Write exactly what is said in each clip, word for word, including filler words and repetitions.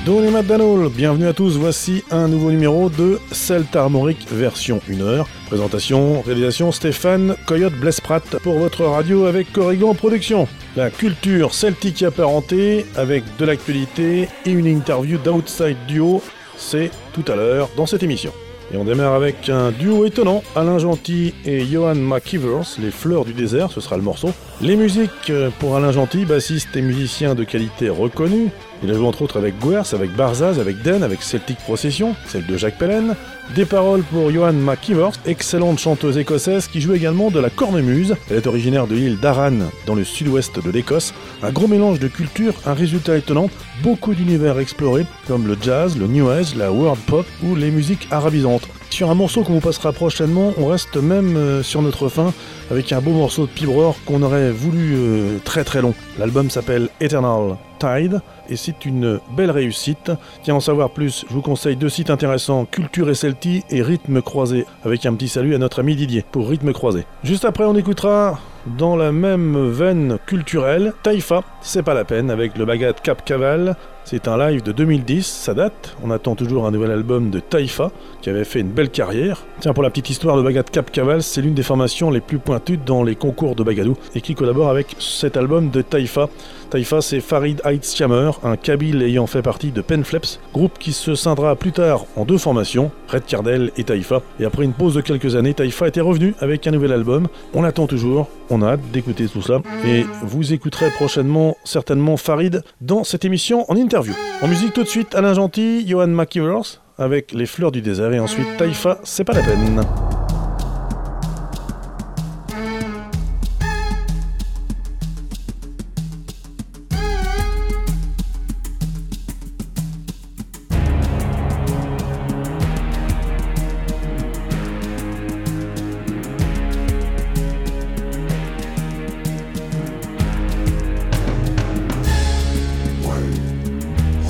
Donny McDonald, bienvenue à tous, voici un nouveau numéro de Celtes Armorique version une heure. Présentation, réalisation Stéphane Coyote Blesprat pour votre radio avec Corrigan Production. La culture celtique apparentée avec de l'actualité et une interview d'Outside Duo, c'est tout à l'heure dans cette émission. Et on démarre avec un duo étonnant, Alain Gentil et Johan McKeevers, Les Fleurs du Désert, ce sera le morceau. Les musiques pour Alain Gentil, bassiste et musicien de qualité reconnu. Il a joué entre autres avec Guers, avec Barzaz, avec Den, avec Celtic Procession, celle de Jacques Pellen. Des paroles pour Johan McKeevers, excellente chanteuse écossaise qui joue également de la cornemuse. Elle est originaire de l'île d'Arran, dans le sud-ouest de l'Écosse. Un gros mélange de cultures, un résultat étonnant, beaucoup d'univers explorés, comme le jazz, le new age, la world pop ou les musiques arabisantes. Sur un morceau qu'on vous passera prochainement, on reste même euh, sur notre fin avec un beau morceau de Pibror qu'on aurait voulu euh, très très long. L'album s'appelle Eternal Tide et c'est une belle réussite. Tiens, en savoir plus, je vous conseille deux sites intéressants, Culture et Celti et Rythme Croisé, avec un petit salut à notre ami Didier pour Rythme Croisé. Juste après, on écoutera dans la même veine culturelle, Taïfa, c'est pas la peine, avec le Bagat Cap Caval. C'est un live de deux mille dix, ça date. On attend toujours un nouvel album de Taïfa, qui avait fait une belle carrière. Tiens, pour la petite histoire, le Bagat Cap Caval, c'est l'une des formations les plus pointues dans les concours de Bagadou, et qui collabore avec cet album de Taïfa. Taïfa, c'est Farid Aït-Siamer, un Kabyle ayant fait partie de Penfleps, groupe qui se scindra plus tard en deux formations, Red Cardel et Taïfa. Et après une pause de quelques années, Taïfa était revenu avec un nouvel album. On l'attend toujours, on a hâte d'écouter tout ça. Et vous écouterez prochainement, certainement, Farid dans cette émission en interview. En musique tout de suite, Alain Gentil, Johan McKeevers, avec Les Fleurs du Désert, et ensuite Taïfa, c'est pas la peine.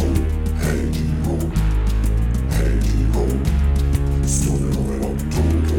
Stolen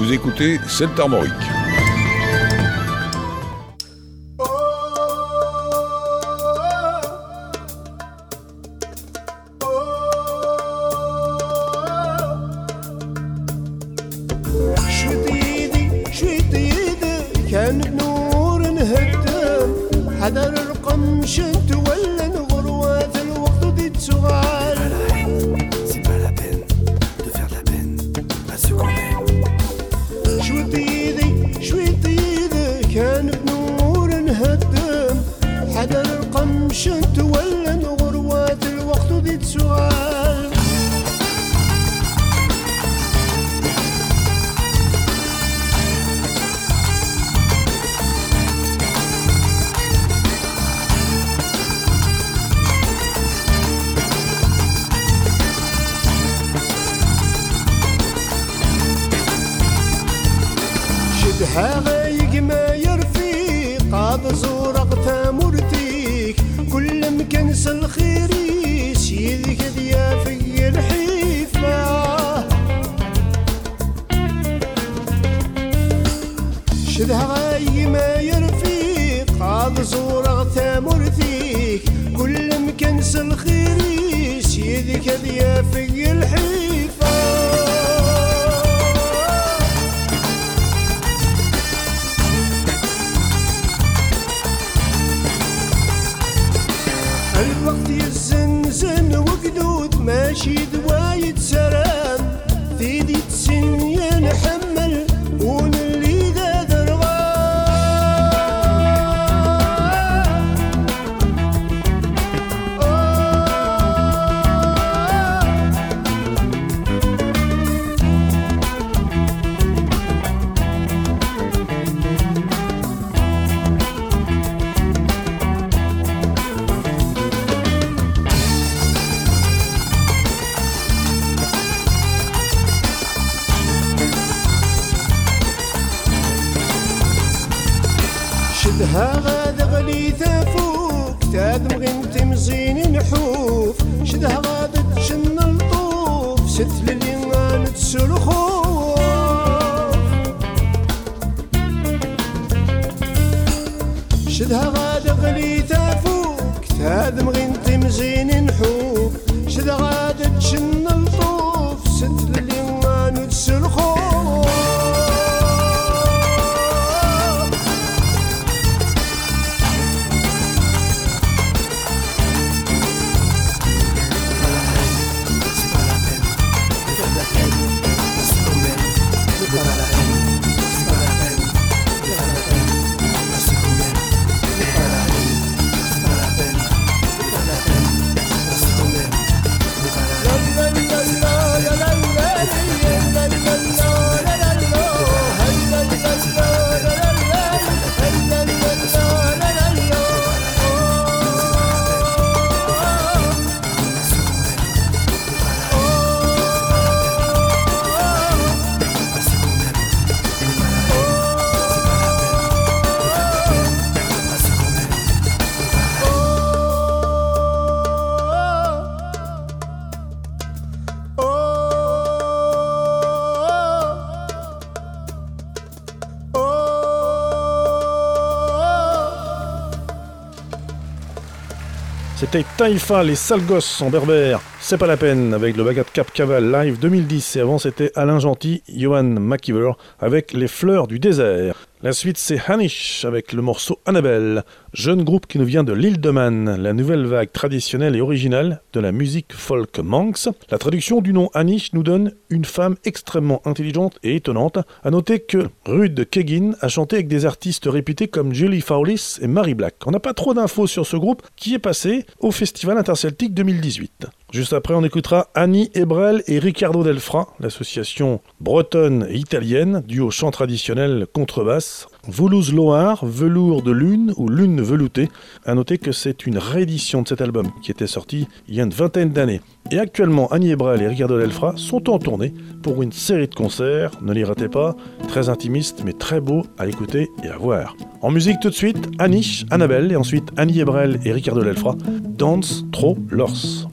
Vous écoutez Celt Armorique. شدها غاد غلي ثافوك تادم غنت مزين نحوف شدها غاد تشن الطوف ست لليان تسرخوف شدها غاد غلي ثافوك تادم غنت مزين نحوف شدها غاد تشن الطوف ست لليان تسرخوف C'était Taïfa, les sales gosses en berbère. C'est pas la peine avec le Bagat Cap Caval live deux mille dix. Et avant, c'était Alain Gentil, Johan McKeever avec Les Fleurs du désert. La suite, c'est Hanish avec le morceau Annabelle, jeune groupe qui nous vient de l'île de Man, la nouvelle vague traditionnelle et originale de la musique folk Manx. La traduction du nom Hanish nous donne une femme extrêmement intelligente et étonnante. À noter que Ruth Keggin a chanté avec des artistes réputés comme Julie Fowlis et Mary Black. On n'a pas trop d'infos sur ce groupe qui est passé au Festival Interceltique deux mille dix-huit. Juste après, on écoutera Annie Ebrel et Ricardo Delfra, l'association bretonne et italienne, duo chant traditionnel contrebasse. Voulouse Loire, velours de lune ou lune veloutée. À noter que c'est une réédition de cet album qui était sorti il y a une vingtaine d'années. Et actuellement, Annie Ebrel et Ricardo Delfra sont en tournée pour une série de concerts. Ne les ratez pas, très intimistes mais très beaux à écouter et à voir. En musique tout de suite, Anish, Annabelle et ensuite Annie Ebrel et Ricardo Delfra, Dance Trop Lors.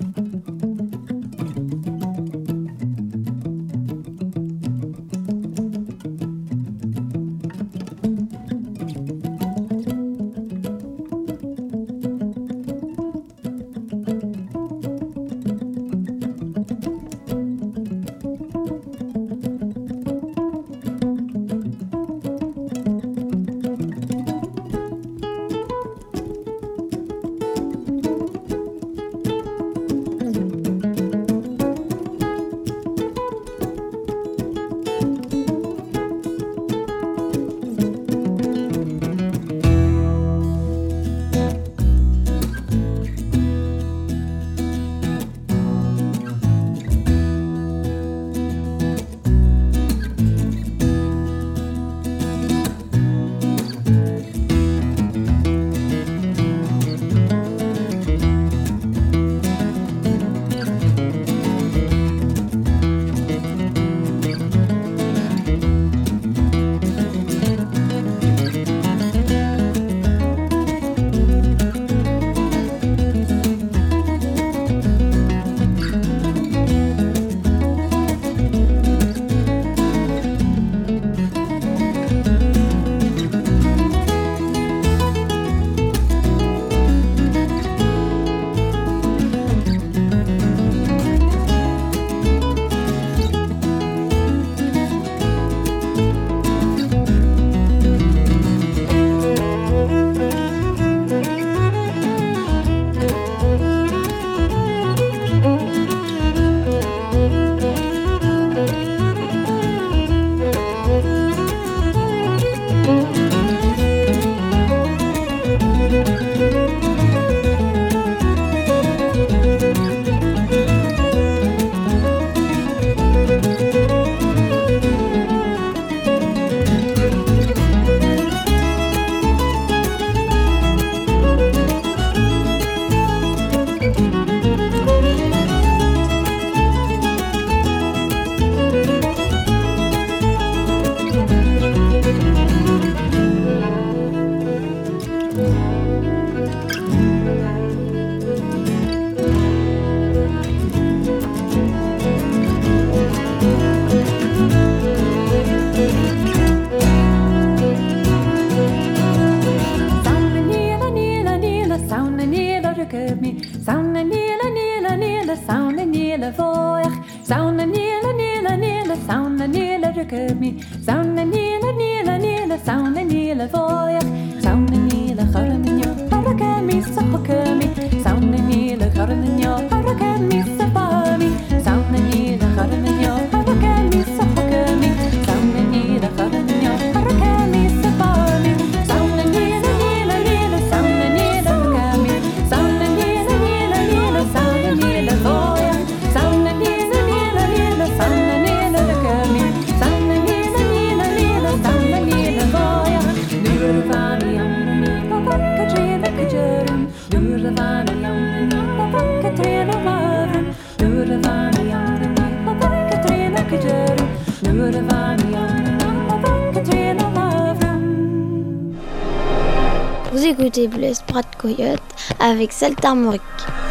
Sauna nila nila nila sauna nila rukumi sauna nila nila nila sauna nila voya sauna nila kharminyo harakami sahakami sauna nila kharminyo harakami safami sauna nila kharminyo harakami sahakami sauna nila kharminyo harakami safami sauna nila nila nila sauna nila rukami sauna nila nila nila sauna nila voya sauna nila nila nila sauna nila rukami sauna nila nila nila sauna nila voya nurvani amni papakatrina kajarum nurvani amni papakatrina varum nurvani amni papakatrina kajarum nurvani amni papakatrina varum. Vous écoutez Blaise Prat Coyote avec Celt Armorique.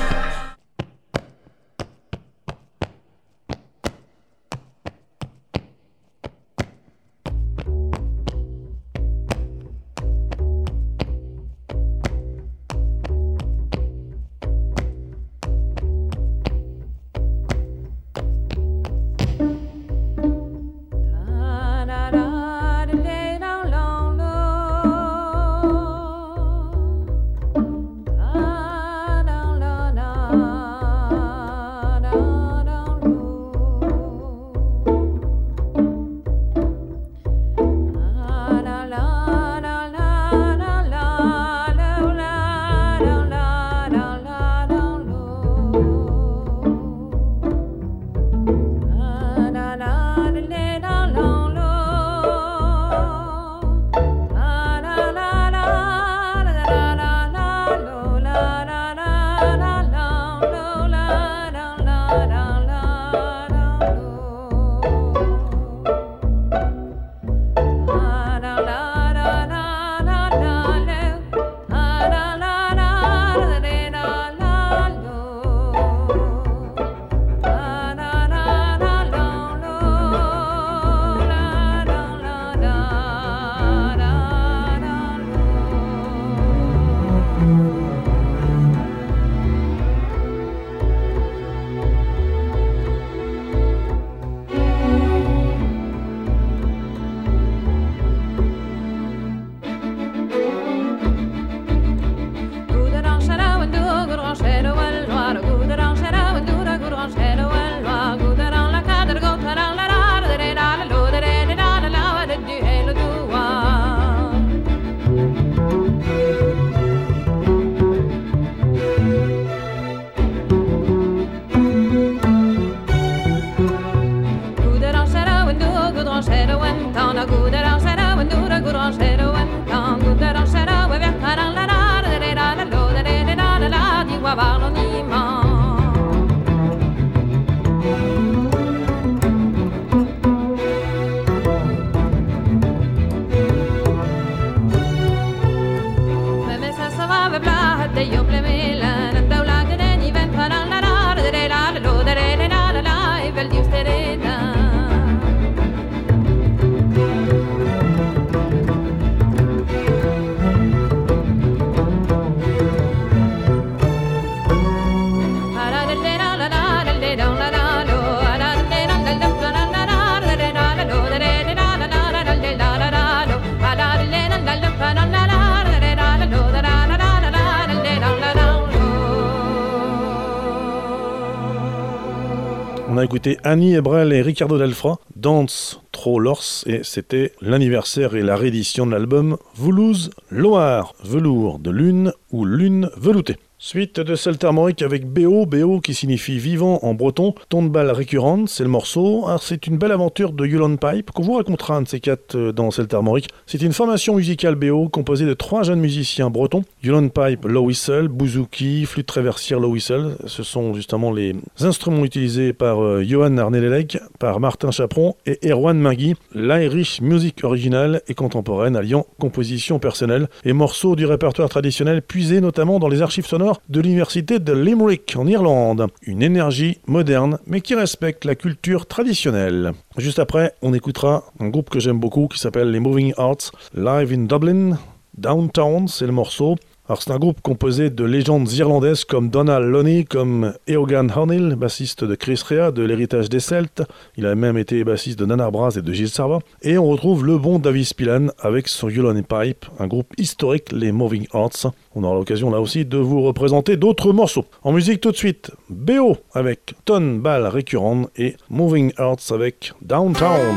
On a écouté Annie Ebrel et Ricardo Delfra, Dance Trop Lors, et c'était l'anniversaire et la réédition de l'album Voulouse Loire, velours de lune ou lune veloutée. Suite de Celt Armorique avec B O, B O qui signifie vivant en breton, ton de balle récurrente, c'est le morceau. Alors c'est une belle aventure de Yulon Pipe qu'on vous racontera un de ces quatre dans Celt Armorique. C'est une formation musicale B O composée de trois jeunes musiciens bretons, Yulon Pipe, low whistle, bouzouki, flûte traversière, low whistle. Ce sont justement les instruments utilisés par euh, Johan Arnelelec, par Martin Chaperon et Erwan Mingui. L'Irish music originale et contemporaine alliant composition personnelle et morceaux du répertoire traditionnel puisés notamment dans les archives sonores de l'université de Limerick en Irlande. Une énergie moderne mais qui respecte la culture traditionnelle. Juste après, on écoutera un groupe que j'aime beaucoup qui s'appelle les Moving Hearts, live in Dublin, Downtown, c'est le morceau. Alors c'est un groupe composé de légendes irlandaises comme Donald Loney, comme Eogan O'Neill, bassiste de Chris Rea, de l'héritage des Celtes. Il a même été bassiste de Nana Braz et de Gilles Sarva. Et on retrouve le bon David Spillan avec son Yulon Pipe, un groupe historique, les Moving Hearts. On aura l'occasion là aussi de vous représenter d'autres morceaux. En musique tout de suite, B O avec Ton Ball Récurrent et Moving Hearts avec Downtown.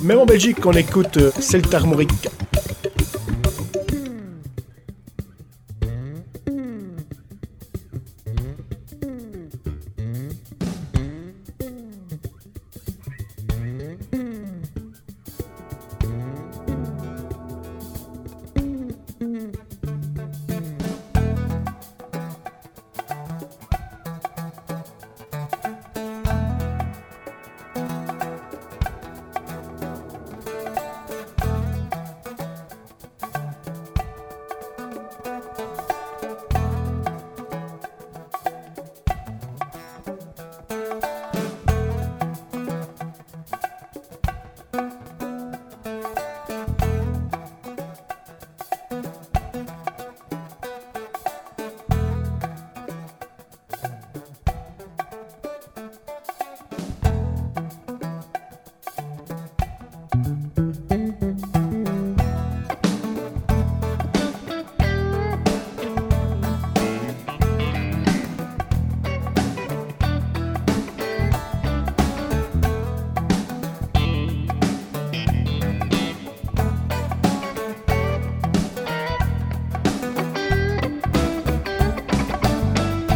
Même en Belgique, on écoute Celta Armorique.